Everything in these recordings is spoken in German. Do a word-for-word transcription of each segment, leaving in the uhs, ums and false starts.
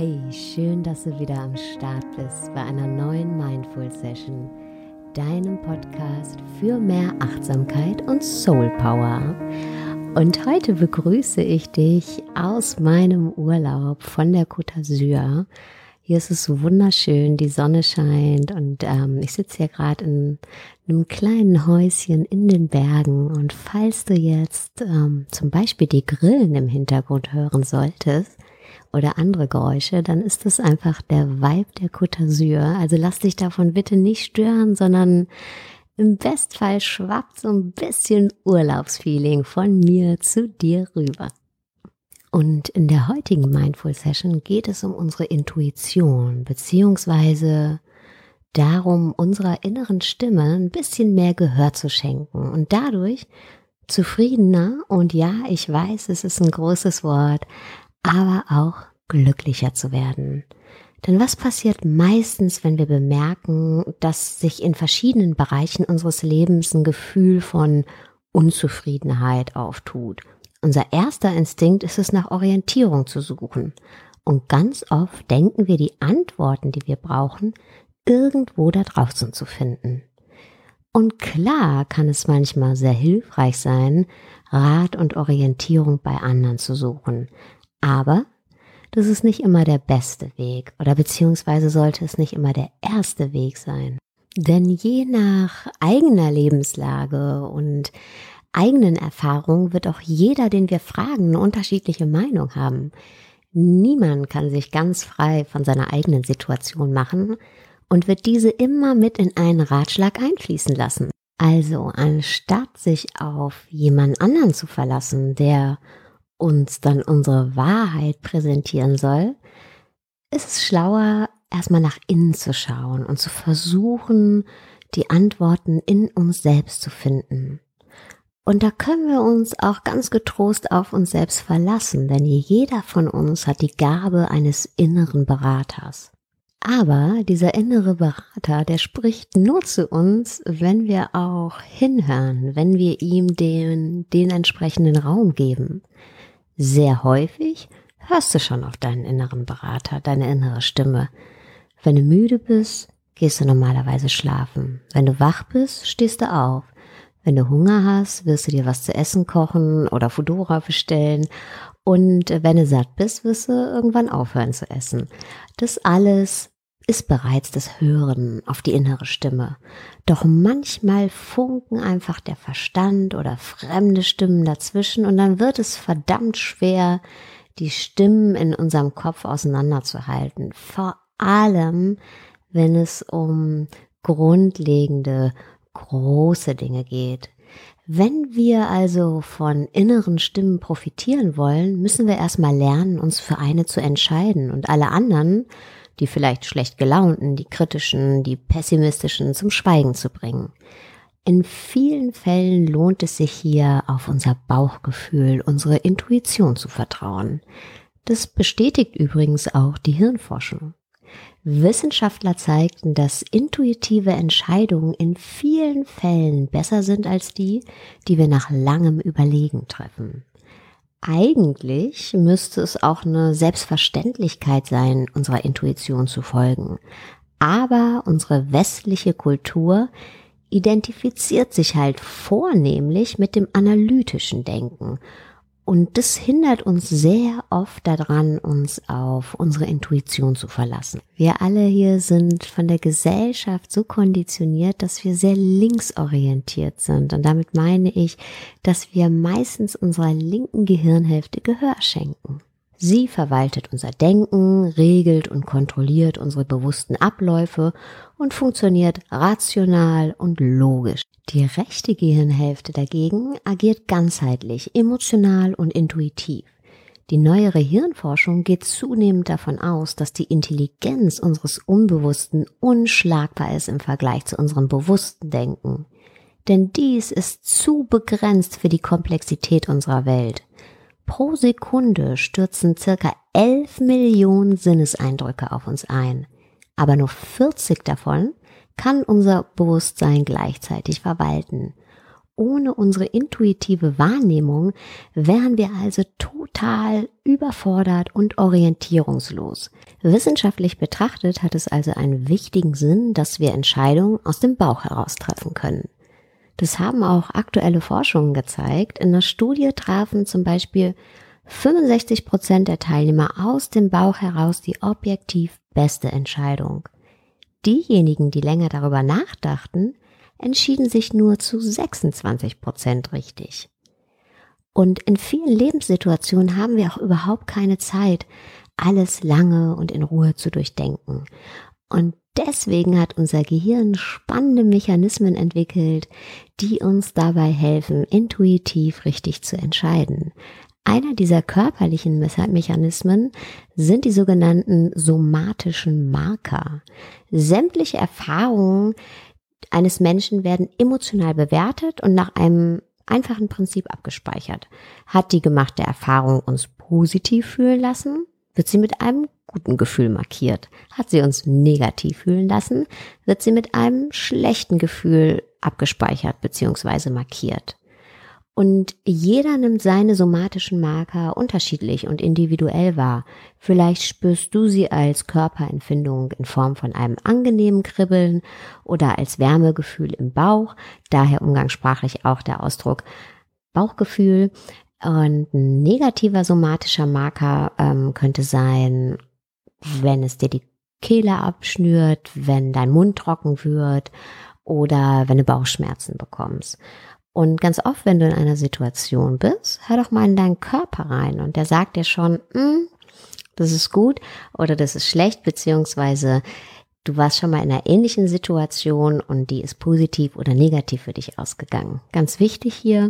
Hey, schön, dass du wieder am Start bist bei einer neuen Mindful Session, deinem Podcast für mehr Achtsamkeit und Soul Power. Und heute begrüße ich dich aus meinem Urlaub von der Côte d'Azur. Hier ist es wunderschön, die Sonne scheint und ähm, ich sitze hier gerade in einem kleinen Häuschen in den Bergen. Und falls du jetzt ähm, zum Beispiel die Grillen im Hintergrund hören solltest oder andere Geräusche, dann ist es einfach der Vibe der Côte d'Azur. Also lass dich davon bitte nicht stören, sondern im Bestfall schwappt so ein bisschen Urlaubsfeeling von mir zu dir rüber. Und in der heutigen Mindful Session geht es um unsere Intuition, beziehungsweise darum, unserer inneren Stimme ein bisschen mehr Gehör zu schenken und dadurch zufriedener und ja, ich weiß, es ist ein großes Wort, aber auch glücklicher zu werden. Denn was passiert meistens, wenn wir bemerken, dass sich in verschiedenen Bereichen unseres Lebens ein Gefühl von Unzufriedenheit auftut? Unser erster Instinkt ist es, nach Orientierung zu suchen. Und ganz oft denken wir, die Antworten, die wir brauchen, irgendwo da draußen zu finden. Und klar kann es manchmal sehr hilfreich sein, Rat und Orientierung bei anderen zu suchen. Aber das ist nicht immer der beste Weg oder beziehungsweise sollte es nicht immer der erste Weg sein. Denn je nach eigener Lebenslage und eigenen Erfahrungen wird auch jeder, den wir fragen, eine unterschiedliche Meinung haben. Niemand kann sich ganz frei von seiner eigenen Situation machen und wird diese immer mit in einen Ratschlag einfließen lassen. Also anstatt sich auf jemand anderen zu verlassen, der uns dann unsere Wahrheit präsentieren soll, ist es schlauer, erstmal nach innen zu schauen und zu versuchen, die Antworten in uns selbst zu finden. Und da können wir uns auch ganz getrost auf uns selbst verlassen, denn jeder von uns hat die Gabe eines inneren Beraters. Aber dieser innere Berater, der spricht nur zu uns, wenn wir auch hinhören, wenn wir ihm den, den entsprechenden Raum geben. Sehr häufig hörst du schon auf deinen inneren Berater, deine innere Stimme. Wenn du müde bist, gehst du normalerweise schlafen. Wenn du wach bist, stehst du auf. Wenn du Hunger hast, wirst du dir was zu essen kochen oder Foodora bestellen. Und wenn du satt bist, wirst du irgendwann aufhören zu essen. Das alles ist bereits das Hören auf die innere Stimme. Doch manchmal funken einfach der Verstand oder fremde Stimmen dazwischen und dann wird es verdammt schwer, die Stimmen in unserem Kopf auseinanderzuhalten. Vor allem, wenn es um grundlegende große Dinge geht. Wenn wir also von inneren Stimmen profitieren wollen, müssen wir erstmal lernen, uns für eine zu entscheiden und alle anderen, die vielleicht schlecht gelaunten, die kritischen, die pessimistischen, zum Schweigen zu bringen. In vielen Fällen lohnt es sich hier, auf unser Bauchgefühl, unsere Intuition zu vertrauen. Das bestätigt übrigens auch die Hirnforschung. Wissenschaftler zeigten, dass intuitive Entscheidungen in vielen Fällen besser sind als die, die wir nach langem Überlegen treffen. Eigentlich müsste es auch eine Selbstverständlichkeit sein, unserer Intuition zu folgen. Aber unsere westliche Kultur identifiziert sich halt vornehmlich mit dem analytischen Denken. Und das hindert uns sehr oft daran, uns auf unsere Intuition zu verlassen. Wir alle hier sind von der Gesellschaft so konditioniert, dass wir sehr linksorientiert sind. Und damit meine ich, dass wir meistens unserer linken Gehirnhälfte Gehör schenken. Sie verwaltet unser Denken, regelt und kontrolliert unsere bewussten Abläufe und funktioniert rational und logisch. Die rechte Gehirnhälfte dagegen agiert ganzheitlich, emotional und intuitiv. Die neuere Hirnforschung geht zunehmend davon aus, dass die Intelligenz unseres Unbewussten unschlagbar ist im Vergleich zu unserem bewussten Denken. Denn dies ist zu begrenzt für die Komplexität unserer Welt. Pro Sekunde stürzen circa elf Millionen Sinneseindrücke auf uns ein, aber nur vierzig davon kann unser Bewusstsein gleichzeitig verwalten. ohne unsere intuitive Wahrnehmung wären wir also total überfordert und orientierungslos. Wissenschaftlich betrachtet hat es also einen wichtigen Sinn, dass wir Entscheidungen aus dem Bauch heraus treffen können. Das haben auch aktuelle Forschungen gezeigt. In einer Studie trafen zum Beispiel fünfundsechzig Prozent der Teilnehmer aus dem Bauch heraus die objektiv beste Entscheidung. Diejenigen, die länger darüber nachdachten, entschieden sich nur zu sechsundzwanzig Prozent richtig. Und in vielen Lebenssituationen haben wir auch überhaupt keine Zeit, alles lange und in Ruhe zu durchdenken. Und deswegen hat unser Gehirn spannende Mechanismen entwickelt, die uns dabei helfen, intuitiv richtig zu entscheiden. Einer dieser körperlichen Mechanismen sind die sogenannten somatischen Marker. Sämtliche Erfahrungen eines Menschen werden emotional bewertet und nach einem einfachen Prinzip abgespeichert. Hat die gemachte Erfahrung uns positiv fühlen lassen, wird sie mit einem guten Gefühl markiert. Hat sie uns negativ fühlen lassen, wird sie mit einem schlechten Gefühl abgespeichert bzw. markiert. Und jeder nimmt seine somatischen Marker unterschiedlich und individuell wahr. Vielleicht spürst du sie als Körperempfindung in Form von einem angenehmen Kribbeln oder als Wärmegefühl im Bauch, daher umgangssprachlich auch der Ausdruck Bauchgefühl. Und ein negativer somatischer Marker ähm, könnte sein, wenn es dir die Kehle abschnürt, wenn dein Mund trocken wird oder wenn du Bauchschmerzen bekommst. Und ganz oft, wenn du in einer Situation bist, hör doch mal in deinen Körper rein und der sagt dir schon, mm, das ist gut oder das ist schlecht, beziehungsweise du warst schon mal in einer ähnlichen Situation und die ist positiv oder negativ für dich ausgegangen. Ganz wichtig hier,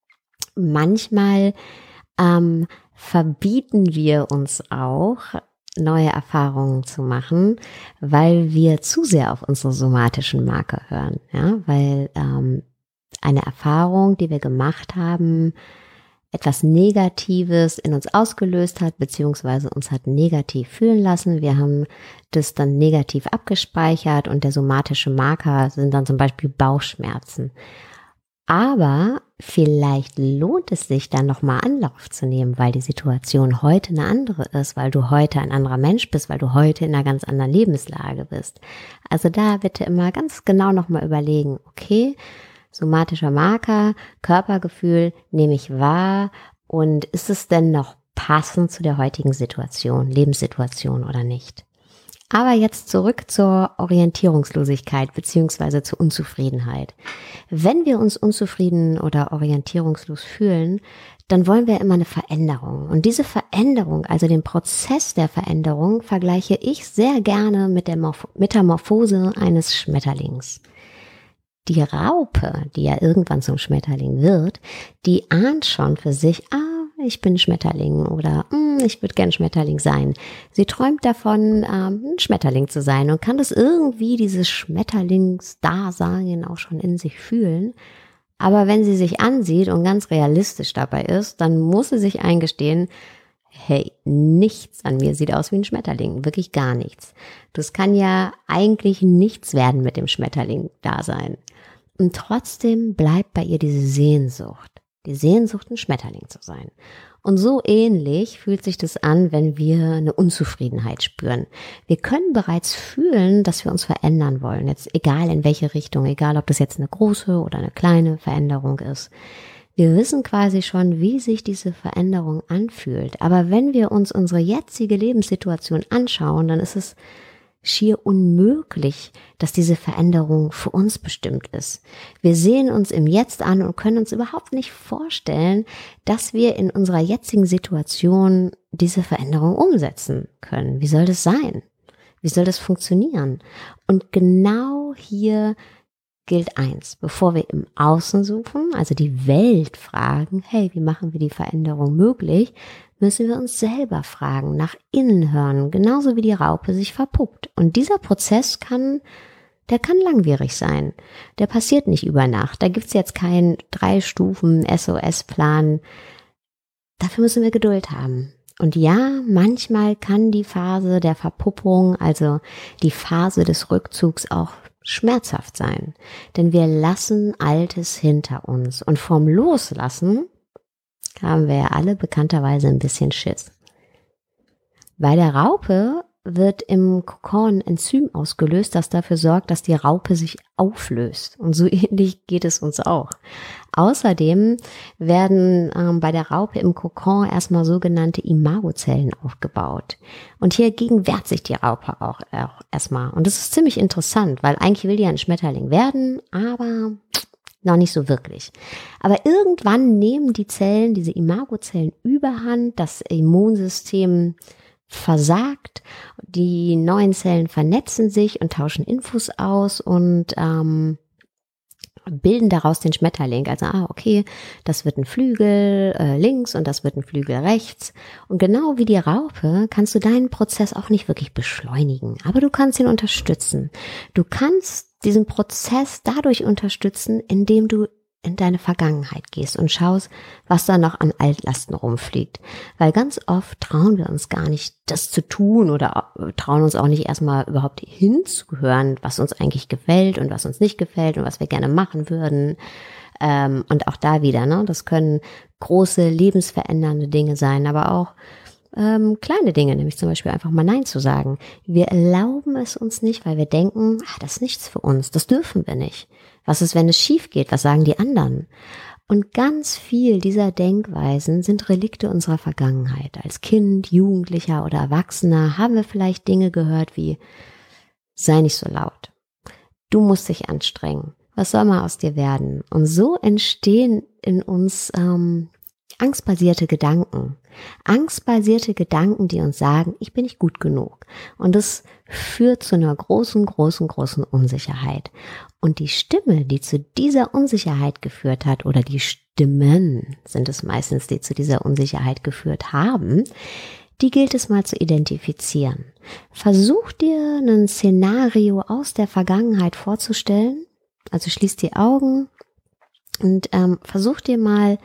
manchmal ähm, verbieten wir uns auch, neue Erfahrungen zu machen, weil wir zu sehr auf unsere somatischen Marker hören, ja, weil ähm, eine Erfahrung, die wir gemacht haben, etwas Negatives in uns ausgelöst hat, beziehungsweise uns hat negativ fühlen lassen. Wir haben das dann negativ abgespeichert und der somatische Marker sind dann zum Beispiel Bauchschmerzen. Aber vielleicht lohnt es sich dann nochmal Anlauf zu nehmen, weil die Situation heute eine andere ist, weil du heute ein anderer Mensch bist, weil du heute in einer ganz anderen Lebenslage bist. Also da bitte immer ganz genau nochmal überlegen, okay, somatischer Marker, Körpergefühl nehme ich wahr und ist es denn noch passend zu der heutigen Situation, Lebenssituation oder nicht? Aber jetzt zurück zur Orientierungslosigkeit beziehungsweise zur Unzufriedenheit. Wenn wir uns unzufrieden oder orientierungslos fühlen, dann wollen wir immer eine Veränderung. Und diese Veränderung, also den Prozess der Veränderung, vergleiche ich sehr gerne mit der Morph- Metamorphose eines Schmetterlings. Die Raupe, die ja irgendwann zum Schmetterling wird, die ahnt schon für sich, ah, ich bin Schmetterling oder mm, ich würde gern Schmetterling sein. Sie träumt davon, ähm, ein Schmetterling zu sein und kann das irgendwie, dieses Schmetterlingsdasein auch schon in sich fühlen. Aber wenn sie sich ansieht und ganz realistisch dabei ist, dann muss sie sich eingestehen, hey, nichts an mir sieht aus wie ein Schmetterling, wirklich gar nichts. Das kann ja eigentlich nichts werden mit dem Schmetterling-Dasein. Und trotzdem bleibt bei ihr diese Sehnsucht, die Sehnsucht, ein Schmetterling zu sein. Und so ähnlich fühlt sich das an, wenn wir eine Unzufriedenheit spüren. Wir können bereits fühlen, dass wir uns verändern wollen, jetzt egal in welche Richtung, egal ob das jetzt eine große oder eine kleine Veränderung ist. Wir wissen quasi schon, wie sich diese Veränderung anfühlt. Aber wenn wir uns unsere jetzige Lebenssituation anschauen, dann ist es schier unmöglich, dass diese Veränderung für uns bestimmt ist. Wir sehen uns im Jetzt an und können uns überhaupt nicht vorstellen, dass wir in unserer jetzigen Situation diese Veränderung umsetzen können. Wie soll das sein? Wie soll das funktionieren? Und genau hier gilt eins, bevor wir im Außen suchen, also die Welt fragen, hey, wie machen wir die Veränderung möglich, müssen wir uns selber fragen, nach innen hören, genauso wie die Raupe sich verpuppt. Und dieser Prozess kann, der kann langwierig sein. Der passiert nicht über Nacht. Da gibt's jetzt keinen drei Stufen S O S-Plan. Dafür müssen wir Geduld haben. Und ja, manchmal kann die Phase der Verpuppung, also die Phase des Rückzugs auch schmerzhaft sein, denn wir lassen Altes hinter uns und vom Loslassen haben wir ja alle bekannterweise ein bisschen Schiss. Bei der Raupe wird im Kokon ein Enzym ausgelöst, das dafür sorgt, dass die Raupe sich auflöst. Und so ähnlich geht es uns auch. Außerdem werden ähm, bei der Raupe im Kokon erstmal sogenannte Imagozellen aufgebaut. Und hiergegen wehrt sich die Raupe auch, auch erstmal. Und das ist ziemlich interessant, weil eigentlich will die ein Schmetterling werden, aber noch nicht so wirklich. Aber irgendwann nehmen die Zellen, diese Imagozellen überhand, das Immunsystem versagt, die neuen Zellen vernetzen sich und tauschen Infos aus und ähm, bilden daraus den Schmetterling. Also, ah, okay, das wird ein Flügel äh, links und das wird ein Flügel rechts. Und genau wie die Raupe kannst du deinen Prozess auch nicht wirklich beschleunigen, aber du kannst ihn unterstützen. Du kannst diesen Prozess dadurch unterstützen, indem du in deine Vergangenheit gehst und schaust, was da noch an Altlasten rumfliegt. Weil ganz oft trauen wir uns gar nicht, das zu tun oder trauen uns auch nicht erstmal überhaupt hinzuhören, was uns eigentlich gefällt und was uns nicht gefällt und was wir gerne machen würden. Ähm, und auch da wieder, ne, das können große, lebensverändernde Dinge sein, aber auch ähm, kleine Dinge, nämlich zum Beispiel einfach mal Nein zu sagen. Wir erlauben es uns nicht, weil wir denken, ach, das ist nichts für uns, das dürfen wir nicht. Was ist, wenn es schief geht? Was sagen die anderen? Und ganz viel dieser Denkweisen sind Relikte unserer Vergangenheit. Als Kind, Jugendlicher oder Erwachsener haben wir vielleicht Dinge gehört wie, sei nicht so laut. Du musst dich anstrengen. Was soll mal aus dir werden? Und so entstehen in uns ähm, angstbasierte Gedanken. Angstbasierte Gedanken, die uns sagen, ich bin nicht gut genug. Und das führt zu einer großen, großen, großen Unsicherheit. Und die Stimme, die zu dieser Unsicherheit geführt hat, oder die Stimmen sind es meistens, die zu dieser Unsicherheit geführt haben, die gilt es mal zu identifizieren. Versuch dir ein Szenario aus der Vergangenheit vorzustellen. Also schließ die Augen und ähm, versuch dir mal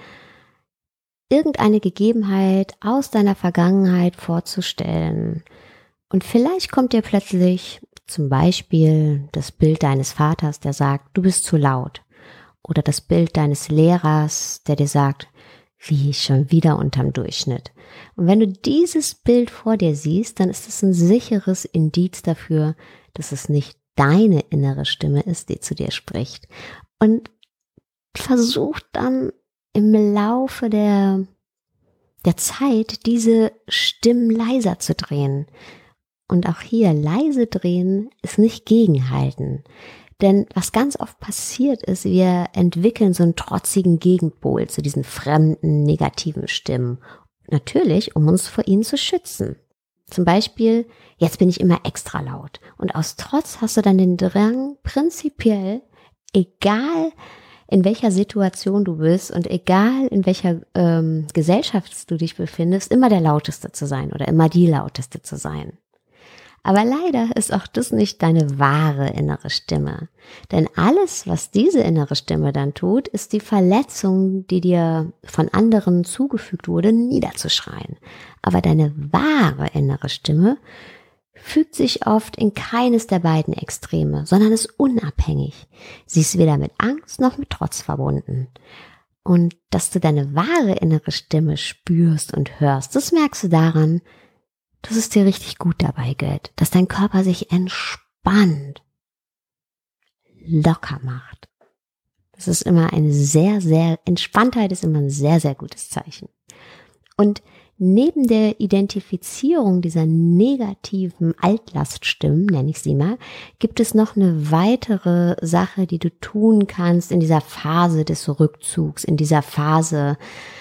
irgendeine Gegebenheit aus deiner Vergangenheit vorzustellen. Und vielleicht kommt dir plötzlich zum Beispiel das Bild deines Vaters, der sagt, du bist zu laut. Oder das Bild deines Lehrers, der dir sagt, wie schon wieder unterm Durchschnitt. Und wenn du dieses Bild vor dir siehst, dann ist es ein sicheres Indiz dafür, dass es nicht deine innere Stimme ist, die zu dir spricht. Und versuch dann im Laufe der, der Zeit diese Stimmen leiser zu drehen. Und auch hier leise drehen ist nicht gegenhalten. Denn was ganz oft passiert ist, wir entwickeln so einen trotzigen Gegenpol zu diesen fremden, negativen Stimmen. Natürlich, um uns vor ihnen zu schützen. Zum Beispiel, jetzt bin ich immer extra laut. Und aus Trotz hast du dann den Drang, prinzipiell, egal in welcher Situation du bist und egal in welcher ähm, Gesellschaft du dich befindest, immer der Lauteste zu sein oder immer die Lauteste zu sein. Aber leider ist auch das nicht deine wahre innere Stimme. Denn alles, was diese innere Stimme dann tut, ist die Verletzung, die dir von anderen zugefügt wurde, niederzuschreien. Aber deine wahre innere Stimme fügt sich oft in keines der beiden Extreme, sondern ist unabhängig. Sie ist weder mit Angst noch mit Trotz verbunden. Und dass du deine wahre innere Stimme spürst und hörst, das merkst du daran, dass es dir richtig gut dabei geht, dass dein Körper sich entspannt, locker macht. Das ist immer ein sehr, sehr, Entspanntheit ist immer ein sehr, sehr gutes Zeichen. Und neben der Identifizierung dieser negativen Altlaststimmen, nenne ich sie mal, gibt es noch eine weitere Sache, die du tun kannst in dieser Phase des Rückzugs, in dieser Phase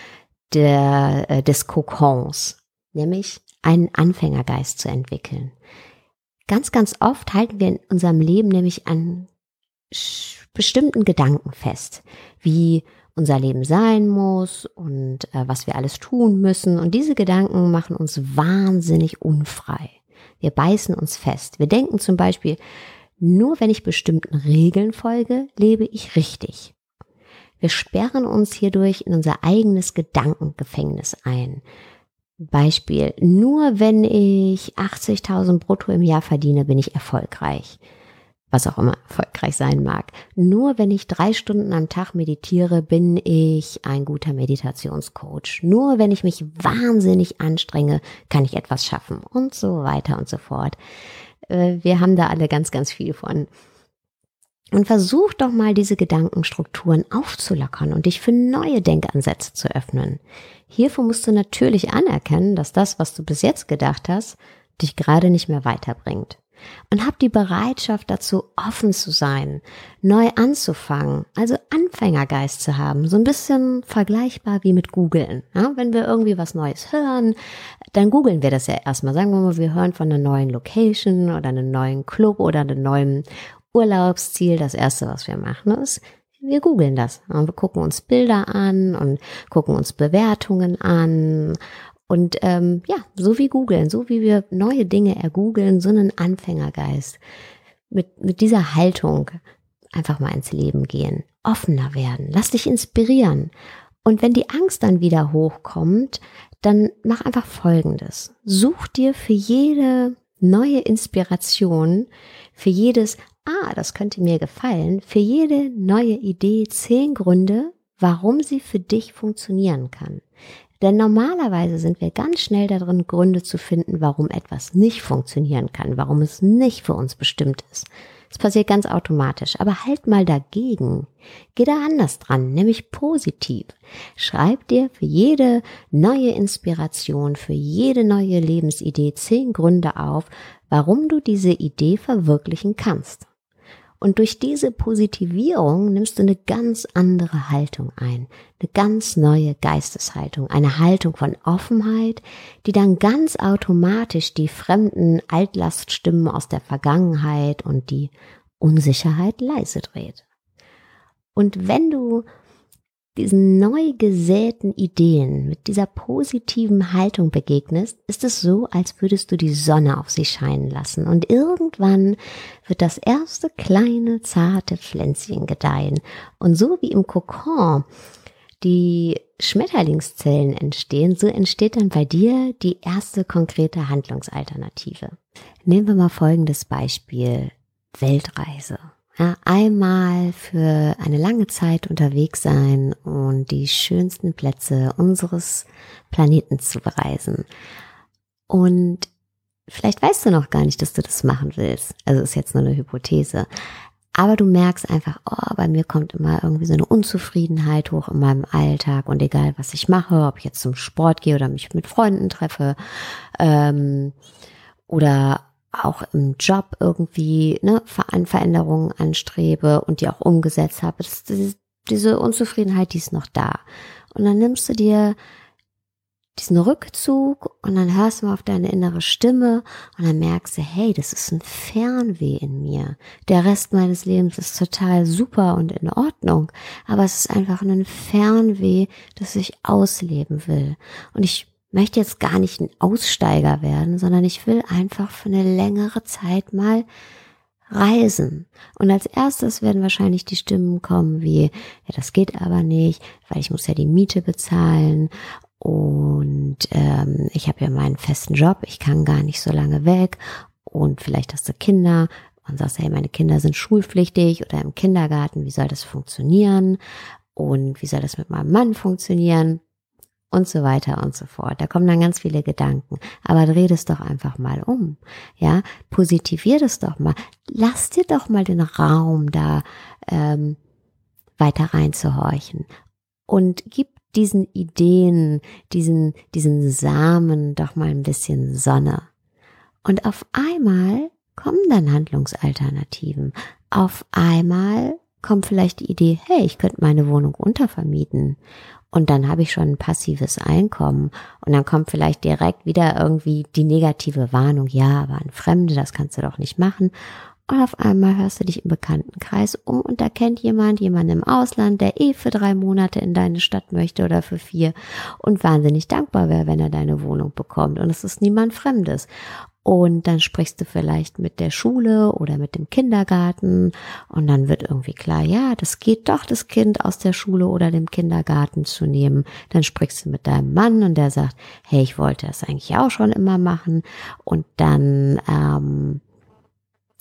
der, äh, des Kokons, nämlich einen Anfängergeist zu entwickeln. Ganz, ganz oft halten wir in unserem Leben nämlich an bestimmten Gedanken fest, wie unser Leben sein muss und äh, was wir alles tun müssen. Und diese Gedanken machen uns wahnsinnig unfrei. Wir beißen uns fest. Wir denken zum Beispiel, nur wenn ich bestimmten Regeln folge, lebe ich richtig. Wir sperren uns hierdurch in unser eigenes Gedankengefängnis ein. Beispiel, nur wenn ich achtzigtausend brutto im Jahr verdiene, bin ich erfolgreich. was auch immer erfolgreich sein mag. Nur wenn ich drei Stunden am Tag meditiere, bin ich ein guter Meditationscoach. Nur wenn ich mich wahnsinnig anstrenge, kann ich etwas schaffen und so weiter und so fort. Wir haben da alle ganz, ganz viel von. Und versuch doch mal, diese Gedankenstrukturen aufzulockern und dich für neue Denkansätze zu öffnen. Hierfür musst du natürlich anerkennen, dass das, was du bis jetzt gedacht hast, dich gerade nicht mehr weiterbringt. Und hab die Bereitschaft dazu, offen zu sein, neu anzufangen, also Anfängergeist zu haben, so ein bisschen vergleichbar wie mit Googlen. Ja, wenn wir irgendwie was Neues hören, dann googeln wir das ja erstmal. Sagen wir mal, wir hören von einer neuen Location oder einem neuen Club oder einem neuen Urlaubsziel. Das Erste, was wir machen, ist, wir googeln das. Und wir gucken uns Bilder an und gucken uns Bewertungen an. Und ähm, ja, so wie googeln, so wie wir neue Dinge ergoogeln, so einen Anfängergeist. Mit, mit dieser Haltung einfach mal ins Leben gehen, offener werden, lass dich inspirieren. Und wenn die Angst dann wieder hochkommt, dann mach einfach Folgendes. Such dir für jede neue Inspiration, für jedes, ah, das könnte mir gefallen, für jede neue Idee zehn Gründe, warum sie für dich funktionieren kann. Denn normalerweise sind wir ganz schnell darin, Gründe zu finden, warum etwas nicht funktionieren kann, warum es nicht für uns bestimmt ist. Das passiert ganz automatisch, aber halt mal dagegen. Geh da anders dran, nämlich positiv. Schreib dir für jede neue Inspiration, für jede neue Lebensidee zehn Gründe auf, warum du diese Idee verwirklichen kannst. Und durch diese Positivierung nimmst du eine ganz andere Haltung ein, eine ganz neue Geisteshaltung, eine Haltung von Offenheit, die dann ganz automatisch die fremden Altlaststimmen aus der Vergangenheit und die Unsicherheit leise dreht. Und wenn du diesen neu gesäten Ideen mit dieser positiven Haltung begegnest, ist es so, als würdest du die Sonne auf sie scheinen lassen. Und irgendwann wird das erste kleine, zarte Pflänzchen gedeihen. Und so wie im Kokon die Schmetterlingszellen entstehen, so entsteht dann bei dir die erste konkrete Handlungsalternative. Nehmen wir mal folgendes Beispiel: Weltreise. Ja, einmal für eine lange Zeit unterwegs sein und die schönsten Plätze unseres Planeten zu bereisen. Und vielleicht weißt du noch gar nicht, dass du das machen willst. Also ist jetzt nur eine Hypothese. Aber du merkst einfach, oh, bei mir kommt immer irgendwie so eine Unzufriedenheit hoch in meinem Alltag. Und egal, was ich mache, ob ich jetzt zum Sport gehe oder mich mit Freunden treffe, ähm, oder auch im Job irgendwie ne, Veränderungen anstrebe und die auch umgesetzt habe, das, das, diese Unzufriedenheit, die ist noch da. Und dann nimmst du dir diesen Rückzug und dann hörst du mal auf deine innere Stimme und dann merkst du, hey, das ist ein Fernweh in mir. Der Rest meines Lebens ist total super und in Ordnung, aber es ist einfach ein Fernweh, das ich ausleben will. Und ich möchte jetzt gar nicht ein Aussteiger werden, sondern ich will einfach für eine längere Zeit mal reisen. Und als erstes werden wahrscheinlich die Stimmen kommen wie, ja, das geht aber nicht, weil ich muss ja die Miete bezahlen und ähm, ich habe ja meinen festen Job, ich kann gar nicht so lange weg und vielleicht hast du Kinder und sagst, hey, meine Kinder sind schulpflichtig oder im Kindergarten, wie soll das funktionieren und wie soll das mit meinem Mann funktionieren? Und so weiter und so fort. Da kommen dann ganz viele Gedanken. Aber dreh das doch einfach mal um. Ja, positivier das doch mal. Lass dir doch mal den Raum da ähm, weiter reinzuhorchen. Und gib diesen Ideen, diesen, diesen Samen doch mal ein bisschen Sonne. Und auf einmal kommen dann Handlungsalternativen. Auf einmal kommt vielleicht die Idee, hey, ich könnte meine Wohnung untervermieten. Und dann habe ich schon ein passives Einkommen. Und dann kommt vielleicht direkt wieder irgendwie die negative Warnung. Ja, aber ein Fremde, das kannst du doch nicht machen. Und auf einmal hörst du dich im Bekanntenkreis um und da kennt jemand, jemanden im Ausland, der eh für drei Monate in deine Stadt möchte oder für vier und wahnsinnig dankbar wäre, wenn er deine Wohnung bekommt. Und es ist niemand Fremdes. Und dann sprichst du vielleicht mit der Schule oder mit dem Kindergarten und dann wird irgendwie klar, ja, das geht doch, das Kind aus der Schule oder dem Kindergarten zu nehmen. Dann sprichst du mit deinem Mann und der sagt, hey, ich wollte das eigentlich auch schon immer machen. Und dann ähm,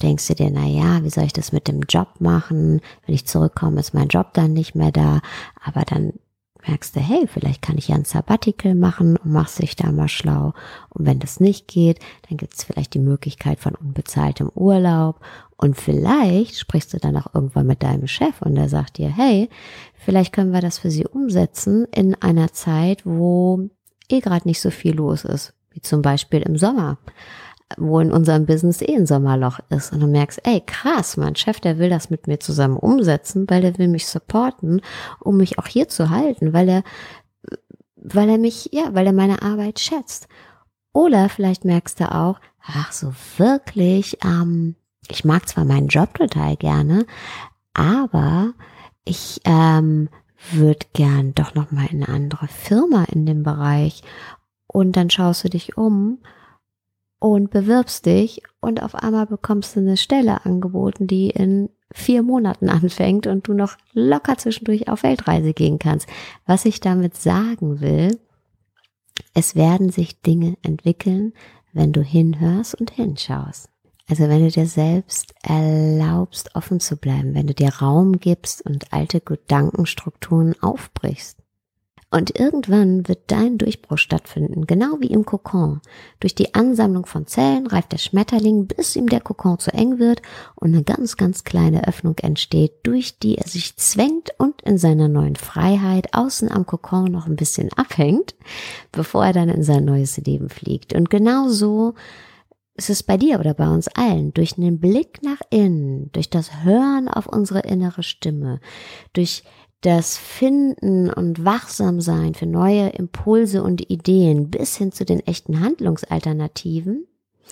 denkst du dir, na ja, wie soll ich das mit dem Job machen? Wenn ich zurückkomme, ist mein Job dann nicht mehr da. Aber dann merkst du, hey, vielleicht kann ich ja ein Sabbatical machen und machst dich da mal schlau. Und wenn das nicht geht, dann gibt es vielleicht die Möglichkeit von unbezahltem Urlaub. Und vielleicht sprichst du dann auch irgendwann mit deinem Chef und der sagt dir, hey, vielleicht können wir das für Sie umsetzen in einer Zeit, wo eh gerade nicht so viel los ist, wie zum Beispiel im Sommer, wo in unserem Business eh ein Sommerloch ist. Und du merkst, ey, krass, mein Chef, der will das mit mir zusammen umsetzen, weil der will mich supporten, um mich auch hier zu halten, weil er, weil er mich, ja, weil er meine Arbeit schätzt. Oder vielleicht merkst du auch, ach so wirklich, ähm, ich mag zwar meinen Job total gerne, aber ich ähm, würde gern doch nochmal in eine andere Firma in dem Bereich. Und dann schaust du dich um und bewirbst dich und auf einmal bekommst du eine Stelle angeboten, die in vier Monaten anfängt und du noch locker zwischendurch auf Weltreise gehen kannst. Was ich damit sagen will, es werden sich Dinge entwickeln, wenn du hinhörst und hinschaust. Also wenn du dir selbst erlaubst, offen zu bleiben, wenn du dir Raum gibst und alte Gedankenstrukturen aufbrichst. Und irgendwann wird dein Durchbruch stattfinden, genau wie im Kokon. Durch die Ansammlung von Zellen reift der Schmetterling, bis ihm der Kokon zu eng wird und eine ganz, ganz kleine Öffnung entsteht, durch die er sich zwängt und in seiner neuen Freiheit außen am Kokon noch ein bisschen abhängt, bevor er dann in sein neues Leben fliegt. Und genau so ist es bei dir oder bei uns allen, durch einen Blick nach innen, durch das Hören auf unsere innere Stimme, durch das Finden und Wachsamsein für neue Impulse und Ideen bis hin zu den echten Handlungsalternativen.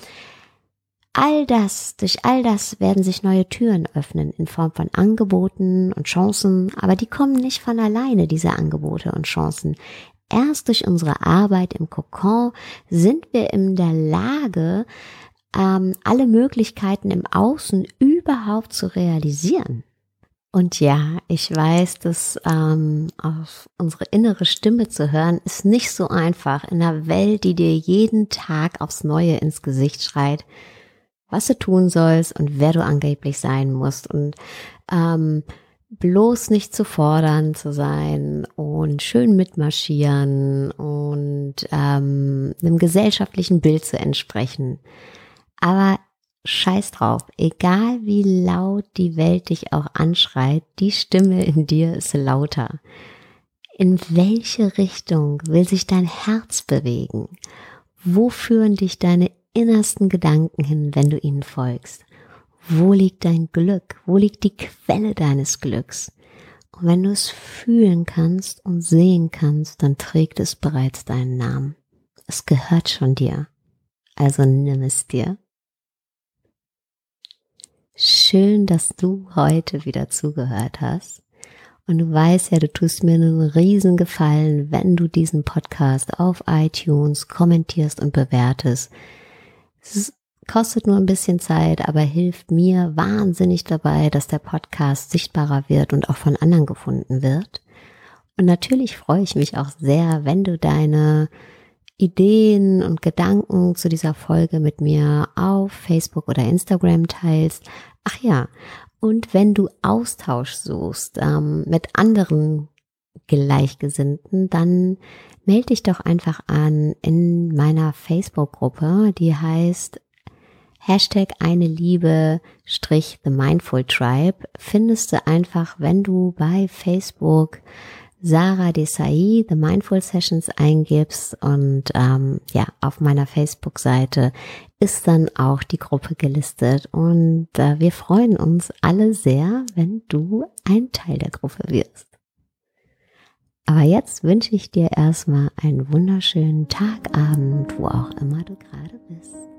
All das, durch all das werden sich neue Türen öffnen in Form von Angeboten und Chancen, aber die kommen nicht von alleine, diese Angebote und Chancen. Erst durch unsere Arbeit im Kokon sind wir in der Lage, ähm, alle Möglichkeiten im Außen überhaupt zu realisieren. Und ja, ich weiß, dass ähm, auf unsere innere Stimme zu hören, ist nicht so einfach in einer Welt, die dir jeden Tag aufs Neue ins Gesicht schreit, was du tun sollst und wer du angeblich sein musst und ähm, bloß nicht zu fordern zu sein und schön mitmarschieren und ähm, einem gesellschaftlichen Bild zu entsprechen. Aber scheiß drauf, egal wie laut die Welt dich auch anschreit, die Stimme in dir ist lauter. In welche Richtung will sich dein Herz bewegen? Wo führen dich deine innersten Gedanken hin, wenn du ihnen folgst? Wo liegt dein Glück? Wo liegt die Quelle deines Glücks? Und wenn du es fühlen kannst und sehen kannst, dann trägt es bereits deinen Namen. Es gehört schon dir. Also nimm es dir. Schön, dass du heute wieder zugehört hast. Und du weißt ja, du tust mir einen riesen Gefallen, wenn du diesen Podcast auf iTunes kommentierst und bewertest. Es ist kostet nur ein bisschen Zeit, aber hilft mir wahnsinnig dabei, dass der Podcast sichtbarer wird und auch von anderen gefunden wird. Und natürlich freue ich mich auch sehr, wenn du deine Ideen und Gedanken zu dieser Folge mit mir auf Facebook oder Instagram teilst. Ach ja, und wenn du Austausch suchst ähm, mit anderen Gleichgesinnten, dann melde dich doch einfach an in meiner Facebook-Gruppe, die heißt Hashtag eine Liebe Strich The Mindful Tribe. Findest du einfach, wenn du bei Facebook Sarah Desai The Mindful Sessions eingibst und ähm, ja, auf meiner Facebook-Seite ist dann auch die Gruppe gelistet und äh, wir freuen uns alle sehr, wenn du ein Teil der Gruppe wirst. Aber jetzt wünsche ich dir erstmal einen wunderschönen Tag, Abend, wo auch immer du gerade bist.